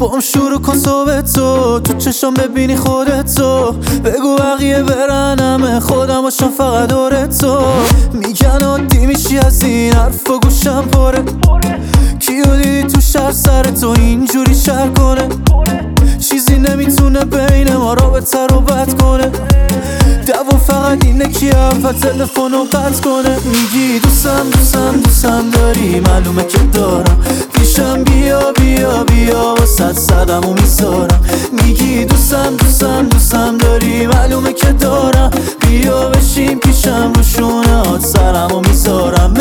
با هم شروع کن صحبتو، تو چشم ببینی خودتو، بگو بقیه برن همه خودم باشم فقط دورتو. میگن عادی میشی از این حرفا گوشم پره، کیو دیدی تو شهر سرتو اینجوری شهر کنه؟ چیزی نمیتونه بین ما رابطه رو بد کنه، دعوا فقط اینه که اول تلفنو قطع کنه. میگی دوستم داری، معلومه که دارم، پیشم بیا بیا بیا واسه صدمو میذارم. میگی دوستم داری، معلومه که دارم، بیا بشین پیشم رو شونه‌هات سرمو میذارم.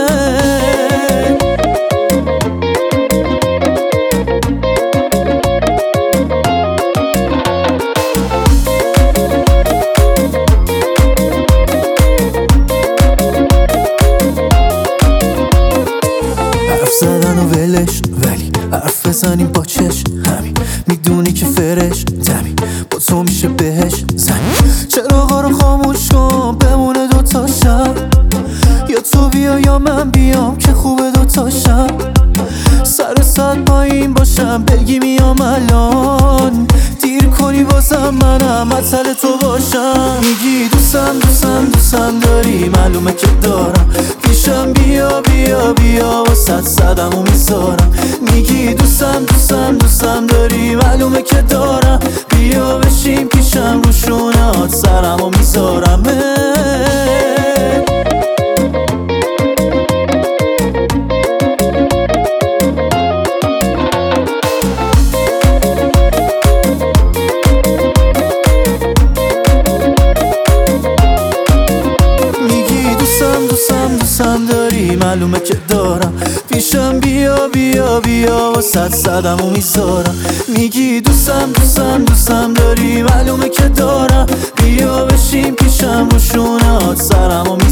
زدن و ولش، ولی حرف بزنیم با چشم همین، میدونی که فرش دمی با تو میشه بهش زنی. چراغا رو خاموش کن بمونه دوتا شب، یا تو بیا یا من بیام که خوبه دوتا شب. سر صد پایین باشم بگی میام الان، دیر کنی بازم منم مطل تو باشم. میگی دوستم داری، معلومه که دارم، پیشم بیا بیا بیا واسه صدمو میذارم. میگی دوستم داری، معلومه که دارم، بیا بشین پیشم رو شونه‌هات سرمو میذارم. دوستم داری، معلومه که دارم، پیشم بیا بیا بیا واسه صدمو میذارم. میگی دوستم داری، معلومه که دارم، بیا بشین پیشم رو شونه‌هات سرمو